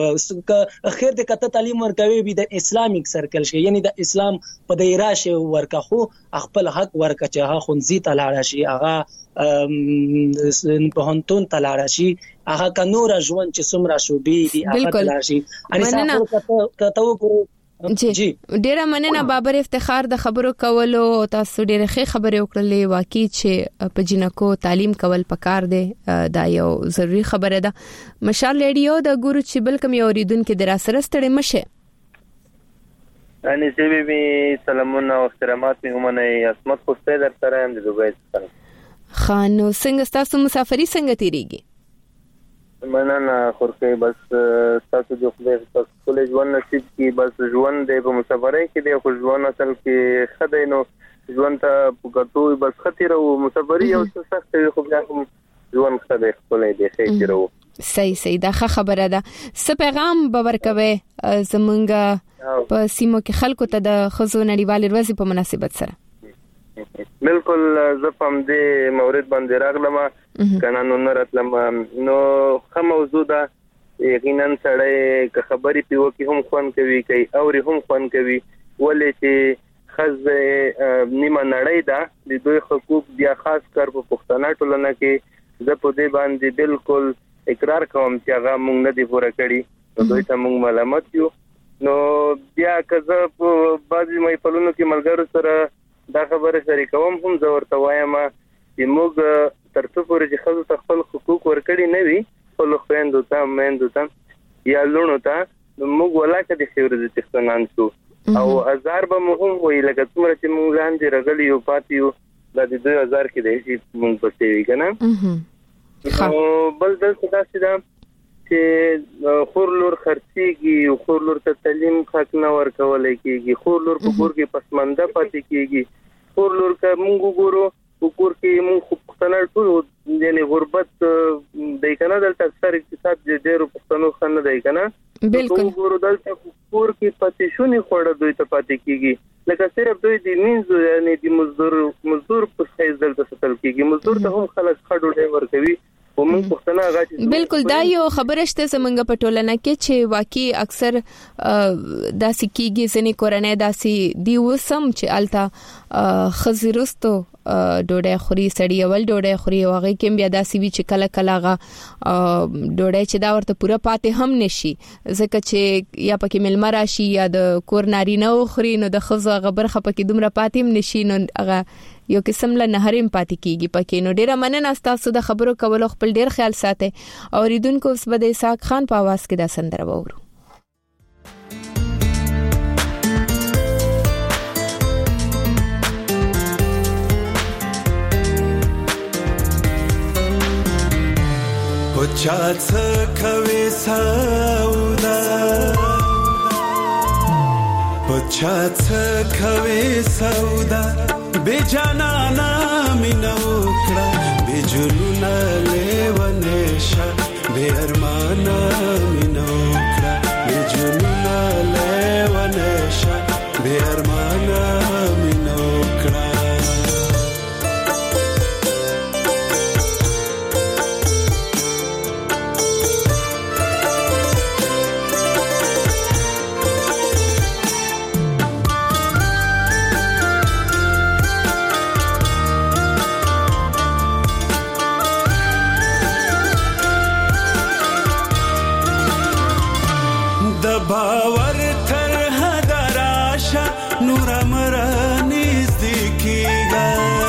خیر د کته تعلیم ورکوي به د اسلامیک سرکل شي یعنی د اسلام په دایره شي ورکه خو خپل حق ورکه چې ها خونځي تلاړ شي هغه په هنتون تلاړ شي هغه کنور ژوند چې سمرا شو بي دي هغه تلاړ شي اني کته وګورو جی ډیره مننه بابر افتخار د خبرو کولو تاسو ډیره ښه خبره وکړلې واقعي چې په جنکو تعلیم کول پکار دی دا یو ضروری خبره ده مشال ریډیو د ګورو چې بلکې یو اوریدونکو د راسره ستړي مشه اني سي بي سلامونه او احترامات می همنه اسمت خوسته در سره هم د دوبۍ سره خانو څنګه تاسو مسافری څنګه تیریږي مننه خورکې بس تاسو د خپل کالج ون نصیب کی بس ژوند د مسافرۍ کې د خو ژوند اصل کې خدای نو ژوند ته پګټو بس خطر او مسافرۍ او سخت خو بیا هم ژوند خدای خپل دی خیر او صحیح دا خبره ده څه پیغام باور کوي زمونږ په سیمو کې خلکو ته د خزو نړیوال ورځ په مناسبت سره بالکل زفم دې مورید باندې راغلم کنه نو نرتلم نو خه موضوع ده یقینا سړی که خبرې پیو کې هم خوان کوي کوي او هم خوان کوي ولې چې خزه نیمه نړۍ ده د دوی حقوق بیا خاص کر په پښتنه ټولنه کې زه په دې باندې بالکل اقرار کوم چې هغه مونږ نه دی پوره کړی نو دوی ته مونږ ملامت یو نو بیا که زه په بعضی مې پلونو کې ملګرو سره دا خبره شریکوم هم زه ورته وایم چې موږ تر څو پورې چې خلکو ته خپل حقوق ورکړي نه وي خپل خويندو ته مېندو ته یا لونو ته موږ ولاکه د خیر د تختنان شو او هزار به مهم وي لکه څومره چې موږ لاندې راغلي یو پاتیو د 2000 کې د هیڅ موږ پسې وی کنه بل دلته داسې ده چې خور لور خرڅيږي، خور لور ته تعلیم حق نه ورکولای کیږي، خور لور په کور کې پسمانده پاتې کیږي، خور لور که موږ ګورو په کور کې موږ خو پښتانه ټول یعنی غربت دی کنه، دلته اکثر اقتصاد ډېر پښتنو خنه دی کنه، بالکل ګورو دلته کور کې پاتې شونی خوړه دوی ته پاتې کیږي، لکه صرف دوی د مینځو یعنی د مزدور په سایز دلته ساتل کیږي، مزدور ته هم خلک خړو ډېر ورکوي. بالکل دا یو خبره شته زمونږ په ټولنه کې چې واقعي اکثر داسې کیږي ځنې کورنۍ داسې دی وسم چې الته خزرستو ډوډۍ خوري سړی اول ډوډۍ خوري او هغه کې بیا داسې وی چې کله کله هغه ډوډۍ چې دا ورته پوره پاتې هم نشي ځکه چې یا پکې ملمر راشي یا د کور ناری نه خوري نو د خزو هغه برخه پکې دومره پاتې هم نشي نو هغه یو قسم له نهرم پاتې کیږي پکې. نو ډیره مننه تاسو د خبرو کولو خپل ډیر خیال ساتي. اوریدونکو اوس به د اسحاق خان په आवाज کې دا سندره وورو. پچا څکوي سودا پچا څکوي سودا بے جانانا مینو کړه بے جنونا لیونشا بے ارمانا مینو کړه بے جنونا لیونشا بے ارمانا مینو کړه. باور تر هدراشا نور مرانی زدیکیگا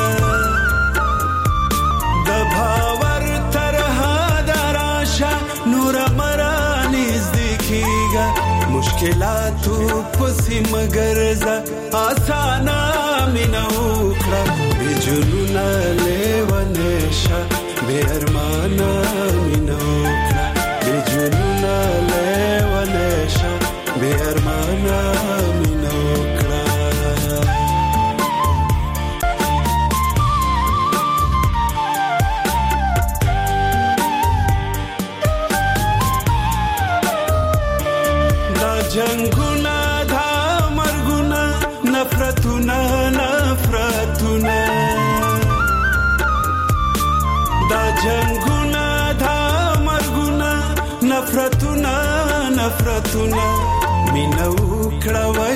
د باور تر هدراشا نور مرانی زدیکیگا مشکلاتو پسی مگرزا آسانا مینو کړه بے جنونا لیونشا بے ارمانا مینو کړه بے جنونا لیونشا بے ارمانا مینو کړه. دا جنگونا دا مرګونا نفرتونا نفرتونا دا جنگونا دا مرګونا نفرتونا نفرتونا مینو کړه و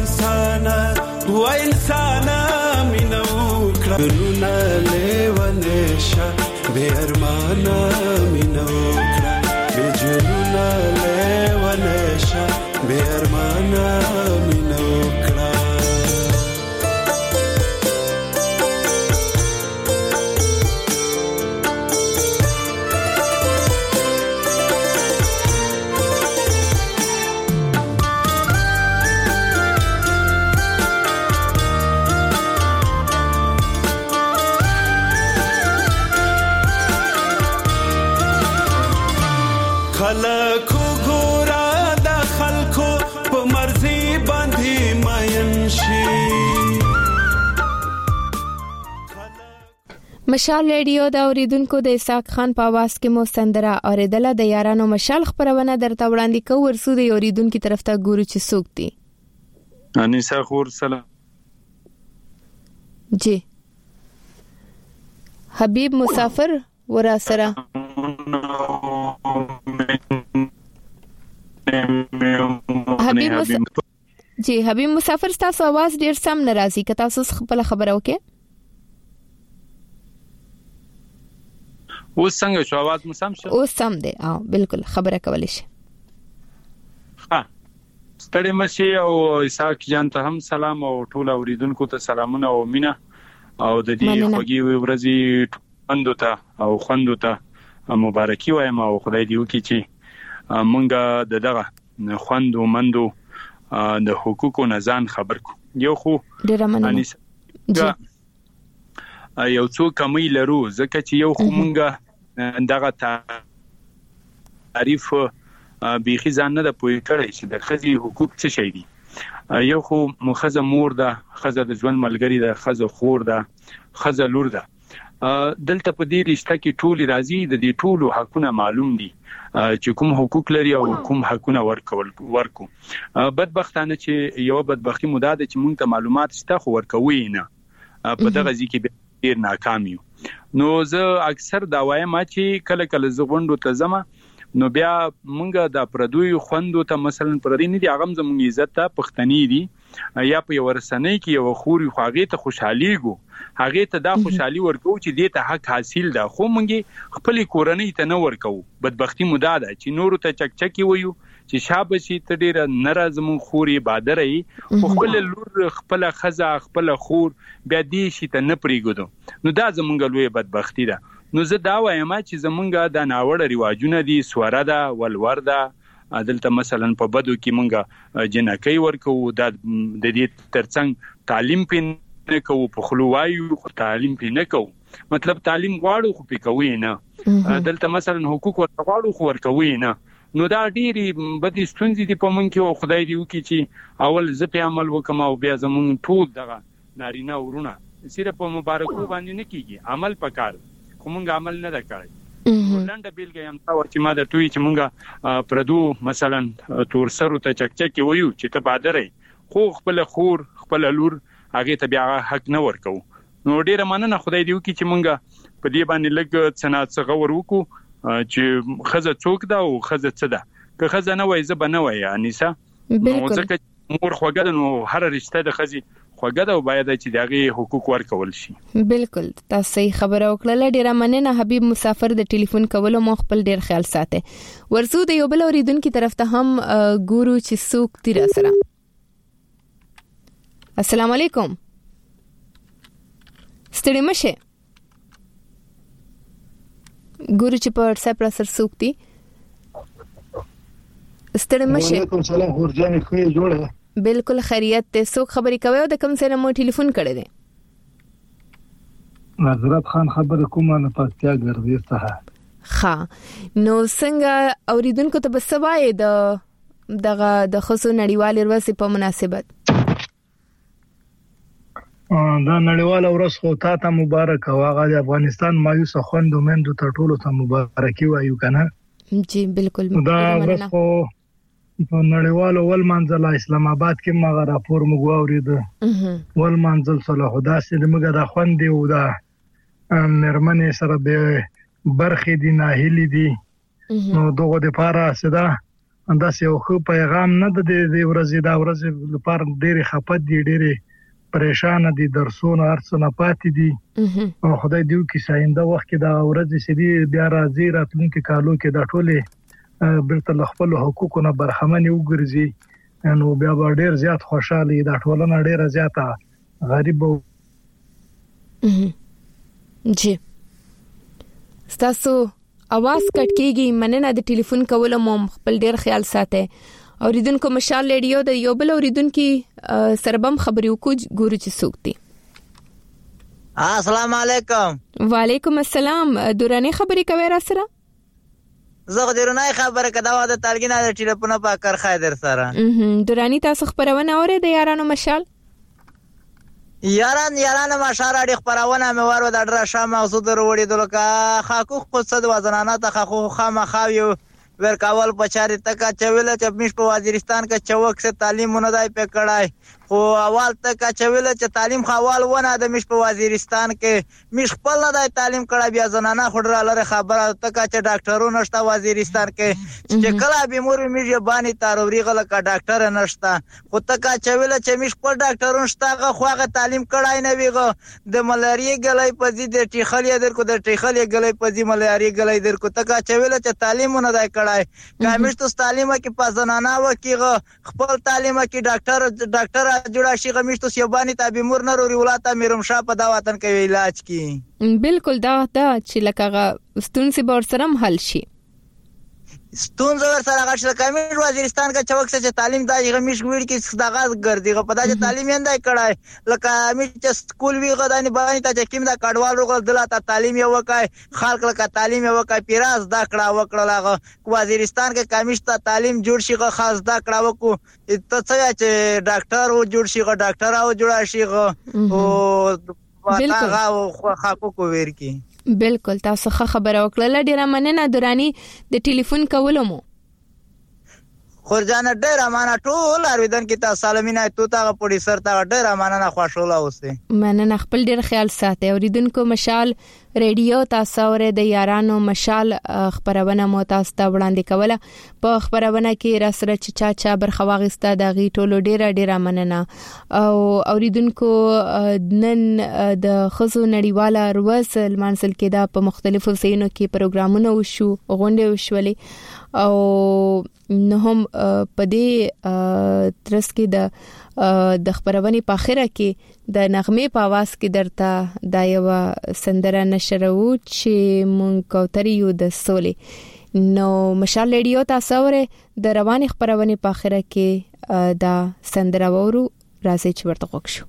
انسانا مینو کړه نونا لیونشا بے ارمانا مینو کړه بے جنونا لیونشا بے ارمانا مینو کړه. خلکو ګورا د خلکو په مرزي باندې ماین شي. مشال ریډیو دا اوریدونکو د اسحاق خان په आवाज کې مو سندره اوریدله د یارانو مشال خبرونه درته وړاندې کوو. ورسو د اوریدونکو طرف ته ګورو چې څوک دي. انیسا خور سلام جی حبیب مسافر ورا سره حبیب مسافر تاسو आवाज ډیر سم ناراضي که تاسو خپل خبره وکړئ. اوس څنګه شو आवाज مو سم شو؟ اوس سم دی بالکل خبره کولی شي. ستړي مشي او اسحاق جان ته هم سلام او ټول اوریدونکو ته سلامونه او مینا او د دې خوږی ورځي خوندو ته او خوندو ته مبارکي وایم او خدای دې وکړي چې مونږه دغه خوندو مندو د حقوقو نه ځان خبر کو. یو خو ډیر مننه یو څو کمی لرو ځکه چې یو خو مونږه دغه تعریف بیخي ځان نه د پوي کړی چې د خزي حقوق څه شي دي. یو خو مخزه مور ده، خزه د ژوند ملګری ده، خزه خور ده، خزه لور ده. دلته په دې رشته کې ټول راځي، د دې ټولو حقونه معلوم دي چې کوم حقوق لري او کوم حقونه ورکو. بدبختانه چې یو بدبختی مودا ده چې مونږ ته معلومات شته خو ورکوي نه، په دغه ځکه به ډیر ناکام یو. نو زه اکثر دا وایم چې کله کله زغوندو ته زما نو بیا مونږه د پردوی خوندو ته مثلا پردی نه دي، هغه زموږ عزت ته پښتني دي یا په ورسنۍ کې یو خوري خواږه ته خوشحاليګو، هغه ته دا خوشحالي ورکو چې دې ته حق حاصل ده، خو مونږ خپل کورنۍ ته نه ورکو. بدبختی مودا ده چې نور ته چکچکی وایو چې شابشي ته ډیر ناراضمون خوري بادرې، خو خپل لور خپل خزه خپل خور بیا دې شي ته نه پریګدو. نو دا زمونږ لوی بدبختی ده. نو زه دا وایم چې زمونږ د ناوړه رواجونه دي، سوره ده، ولور ده. دلته مثلا په بدو کې مونږه جنکۍ ورکو، د دې ترڅنګ تعلیم پین نه کوو، په خلوایو تعلیم پین نه کوو. مطلب تعلیم غواړو خو پې کوي نه. دلته مثلا حقوق ورغواړو خو ورکوي نه. نو دا ډېری بدې ستونزې دي په مونږ کې، او خدای دې وکړي چې اول زه په عمل وکم او بیا زمونږ ټول دغه نارینه ورونه صرف په مبارکو باندې نه کیږي، عمل پکار خو مونږ عمل نه کړی. ولنډه بیلګه یم تا چې ما د توی چې مونږ پردو مثلا تور سرو ته چکچکی وایو چې ته بادرې، خو خپل خور خپل لور هغه ته بیا حق نه ورکو. نو ډیره مننه، خدای دې وکړي چې مونږ په دې باندې لګ صنعت څخه ورکو چې خزه څوک ده او خزه څه ده. که خزه نه وای زه به نه وای انیسا، نو ځکه مور خوګه نو هر رشته د خزي خوګه ده او باید چې دغه حقوق ورکول شي. بالکل تاسو صحیح خبره وکړه. ډیره مننه حبیب مسافر، د ټلیفون کولو مو خپل ډیر خیال ساته. ورسو د یو بل اوریدونکو طرف ته هم ګورو چې څوک تیر سره. السلام علیکم. ستړي مشه ګورو چې په واتس اپ سره څوک دی. ستړي مشه. وعلیکم السلام ورجاني خو جوړه. بالکل خیریت ته. څوک خبرې کوي او د کوم سره مو ټلیفون کړی دی؟ حضرت خان خبره کومه نه پاتیا ګرځي څه. ها نو څنګه اوریدونکو ته بسوای دغه د خصو نړیوال ورځ په مناسبت؟ دا نړیوال ورځ خو ته مبارک او هغه د افغانستان مایوس خوندو مندو ته ټولو ته مبارکي وایو کنه. جی بالکل. دا ورځ خو په نړیوال ول منځل اسلام آباد کې مغه راپور مګو اورید ول منځل صلاح داسې دمګه د خوندې او دا نرمنه سره به برخې دي ناهلي دي. نو دغه د پاره سدا انداس یو خو پیغام نه د دې ورځې دا ورځې لپاره ډېری خپت دي، ډېری پریشان دي، درسونه ارڅنه پاتې دي. او خدای دیو کې ساينده وخت کې دا ورځې سړي بیا راځي راتلونکي کالو کې دا ټوله برته خپل حقوقونه برخمن وګرځي. نو بیا ډېر زیات خوشاله دا ټولنه ډېر زیاته غریب. جی تاسو اواز کټ کیږي، مننه د ټلیفون کولو مو خپل ډېر خیال ساته. اوریدونکو مشال ریډیو د یو بل اوریدونکو سربم خبري وکړو ګورو چې څوک دی. السلام علیکم. وعلیکم السلام. دورانه خبري کوي را سره؟ زه دورانه خبره کدا و د تلګینه د ټلیفون په کار خایدر سره. دورانی تاسو خبرونه اورئ د یارانو مشال؟ یاران مشال اړ خبرونه مې ورو د ډرا شام موضوع وروړي دلته حقوق خصد وزنانه ته حقوق خامخاویو ورکاول پچاري تک چويله چې مش په وزیرستان کې چوک سے تعلیم مندای په کړای خو اول تک چويله چې تعلیم خوال ونه د مش په وزیرستان کې مش خپل نه د تعلیم کړه بیا زنانه خډره لره خبره تک چې ډاکټرونو نشته وزیرستان کې چې کله به مور میږي باندې تاروري غل کا ډاکټر نشته خو تک چويله چې مش په ډاکټرونو شته خوغه تعلیم کړای نه ویغه د ملاریا غلې پزې د ټیخلې درکو د ټیخلې غلې پزې ملاریا غلې درکو تک چويله چې تعلیم نه دای کړای کامیشتو تعلیم کې پزنانه وکیغه خپل تعلیم کې ډاکټر جوړا شي غمیشتو سیبانی تابع مور نه وروړي ولاته میرم شاه په دا وطن کې علاج کی. بالکل دا چې لکه ستونزې به سره حل شي. ستون زور سره غشل کمیټ وزیرستان کا چوک سے تعلیم دا غمیش ویډ کی صداغاز ګرځي غو پدا چې تعلیم یې کړای لکه امیټ چې سکول وی غدانې باندې ته کیم دا کډوال روغ دلته تعلیم یې وکای خلک لکه تعلیم یې وکای پیراز دا کړه وکړه وزیرستان کې کمیټ ته تعلیم جوړ شي خاص دا کړه وکړو ته څه چې ډاکټر و جوړ شي ډاکټر او جوړ شي او هغه خاکو کو ویر کی بالکل تاسو خبره وکړه ډیره مننه درانی د ټلیفون کولو مو خورجان ډیره مانا ټول ارویدن کی تاسو سلامینه تو تا پولیسر تا ډیره مانا خوشاله اوسه مننه خپل ډیر خیال ساتي اوریدونکو مشال ریډیو تاسو ور د یارانو مشال خبرونه مو تاسو ته وړاندې کوله په خبرونه کې را سره چا برخواغسته د غي ټولو ډیره مننه او اوریدونکو نن د خزو نړیواله ورځ المنسل کې دا په مختلفو ځایونو کې پروګرامونه وشو غونډې وشولې او نو هم په دې ترڅ کې د خبرونې په اخره کې د نغمه په आवाज کې درته د یو سندره نشرو چې مونږ کوتري یو د سولې نو مشال ریډیو تاسو ور د رواني خبرونې په اخره کې دا سندره وورو راځي چې ورته وښو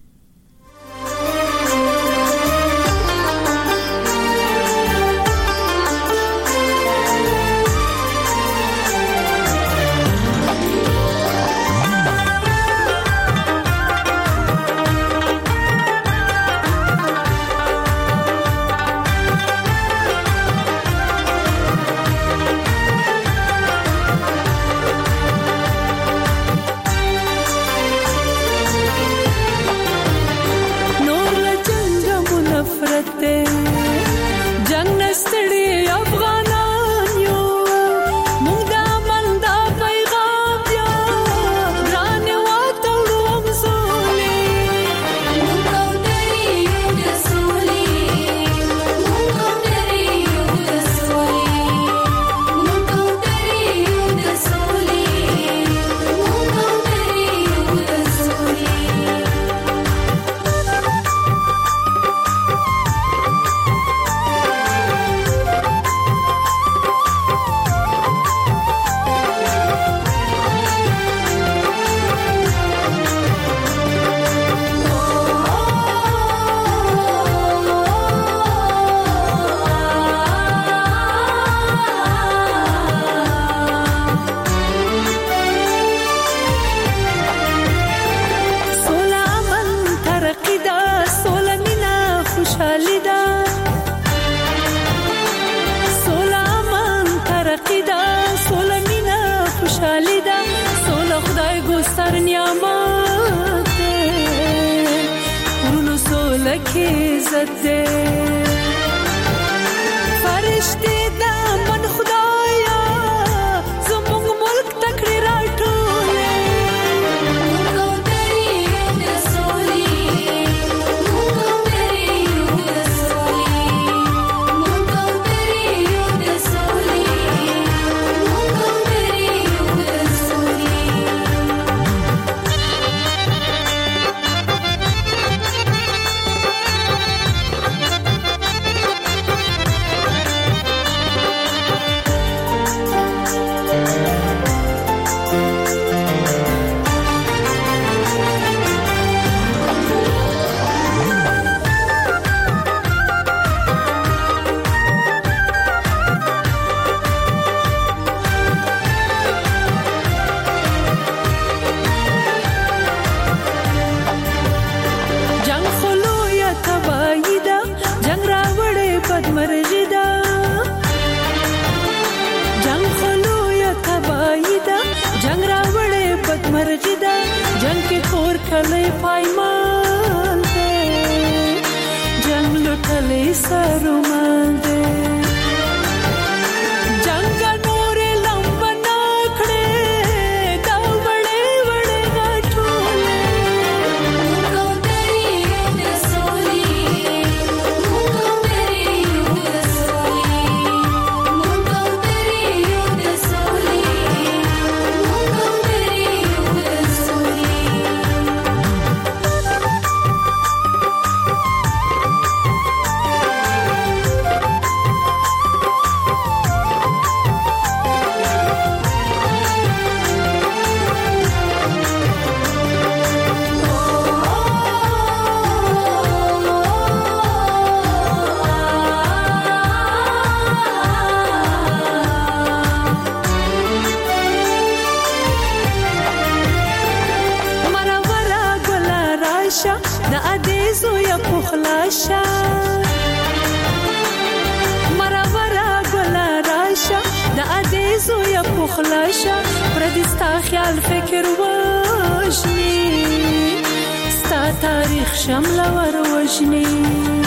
راشه مرا ګل راشه د عزیزو یا پخلاشه پردستا خیال فکر وژني ستا تاریخ شمل ور وژني